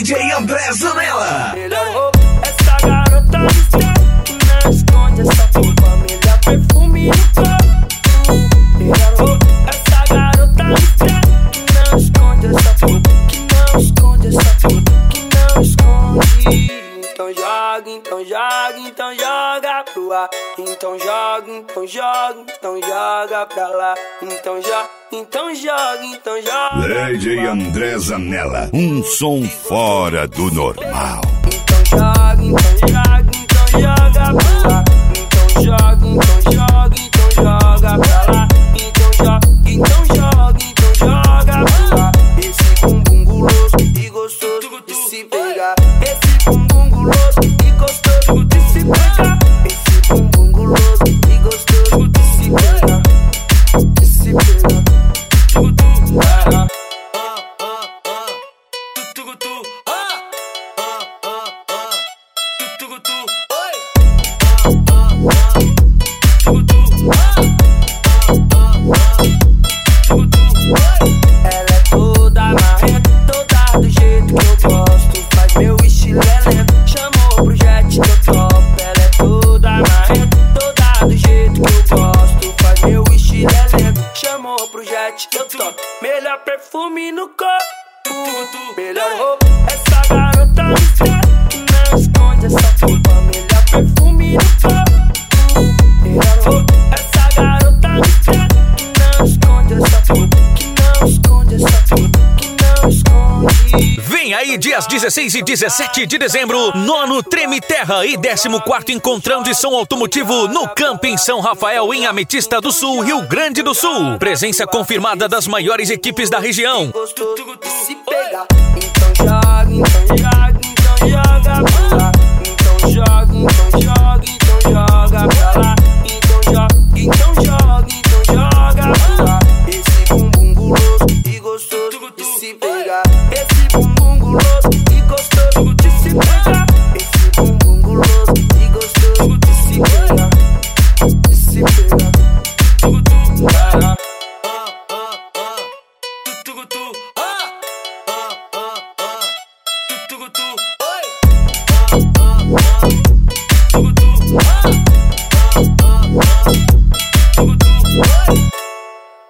DJ André Zanella. Melhor roupa, essa garota que não esconde essa roupa. Melhor perfume no corpo. Melhor roupa, essa garota que não esconde essa roupa. Que não esconde essa roupa. Que não esconde. Então joga, então joga, então joga pro ar. Então joga, então joga, então joga pra lá. Então joga, então joga, então joga. DJ André Zanella, um som fora do normal. Então joga, então joga, então joga pra lá. Então joga, então joga, então joga pra lá. Então joga, então joga, então joga pra lá. Esse bumbum guloso e gostoso de se pegar. Esse bumbum guloso e gostoso de se pegar. Esse bumbum guloso e gostoso de se pegar. De se pegar. Ela é toda marrenta, toda do jeito que eu gosto. Faz meu estilo é lento, chamou pro jet que eu topo. Ela é toda marrenta, toda do jeito que eu gosto. Faz meu estilo é lento, chamou pro jet que eu topo. Melhor perfume no corpo, melhor roupa, essa garota que não esconde essa roupa. Melhor perfume no corpo, melhor roupa, essa garota que não esconde essa roupa. Que não esconde essa roupa. Que não esconde. Vem aí dias 16 e 17 de dezembro, 9º Treme Terra e 14º Encontrão de Som Automotivo no Camping São Rafael, em Ametista do Sul, Rio Grande do Sul. Presença confirmada das maiores equipes da região. Gostou de se pegar. Então joga, então joga, então joga pra lá. Então joga, então joga, então joga pra lá. Então joga, então joga, então joga pra lá. Esse bumbum guloso e gostoso de se pegar. Esse bumbum guloso e gostoso de se pegar. Esse bumbum guloso e gostoso de se pegar. De se pegar. Oi.